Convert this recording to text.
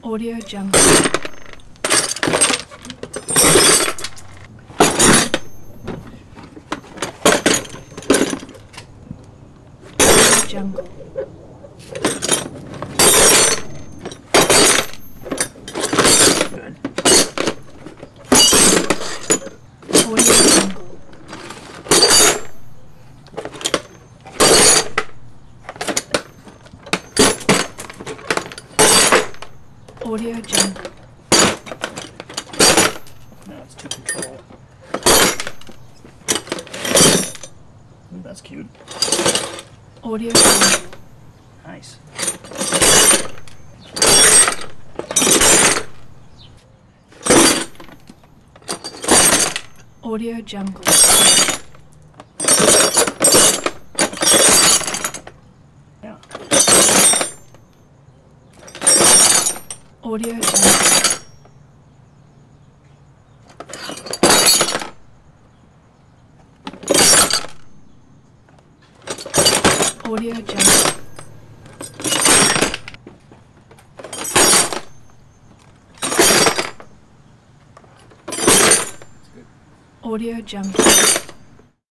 Audio Jungle. Jungle. Good. Audio Jungle. Audio Jungle. No, it's too controlled. Ooh, that's cute. Audio Jungle. Nice. Audio Jungle. Yeah. Audio Jungle. Audio Jungle. Audio Jungle.